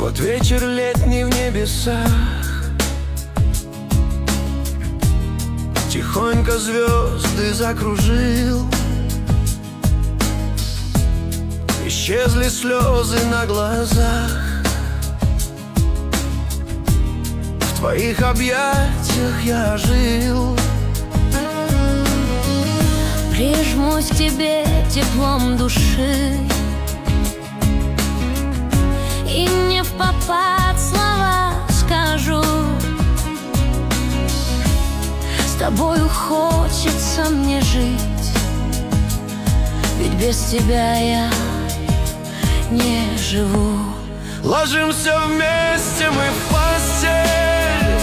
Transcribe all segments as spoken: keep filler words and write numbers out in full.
Вот вечер летний в небесах, тихонько звезды закружил. Исчезли слезы на глазах. В твоих объятиях я жил. Прижмусь к тебе теплом души и не впопад слова скажу. С тобою хочется мне жить, ведь без тебя я не живу. Ложимся вместе мы в постель,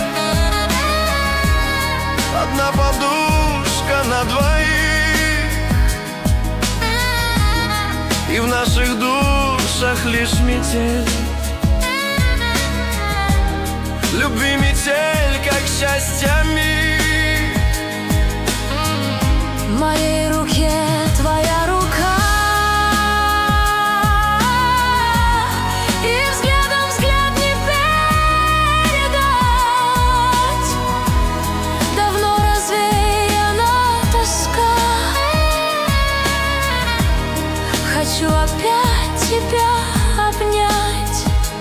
одна подушка на двоих, и в наших душах лишь метель. Любви метель, как счастье миг. В моей руке твоя рука, и взглядом взгляд не передать. Давно развеяна тоска, хочу опять тебя обнять.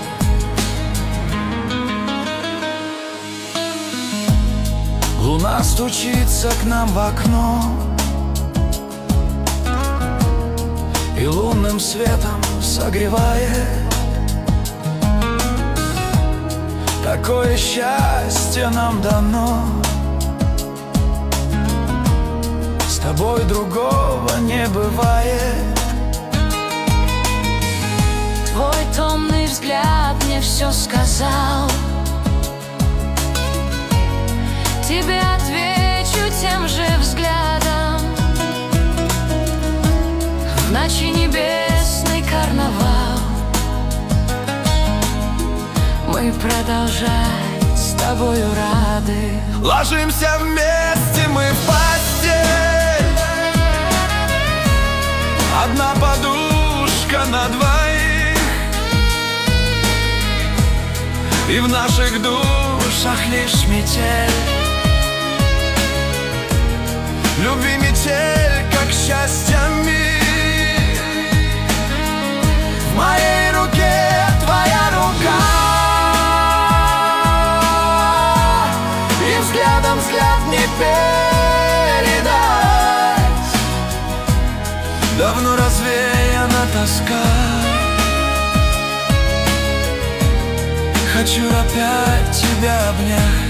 Луна стучится к нам в окно, и лунным светом согревает. Такое счастье нам дано, с тобой другого не бывает. Твой томный взгляд мне все сказал. Тебе отвечу тем же взглядом. В ночи небесный карнавал мы продолжать с тобою рады. Ложимся вместе мы в постель, одна подушка на двоих, и в наших душах лишь метель. Любви метель, как счастье миг. В моей руке твоя рука, и взглядом взгляд не передать. Давно развеяна тоска, хочу опять тебя обнять.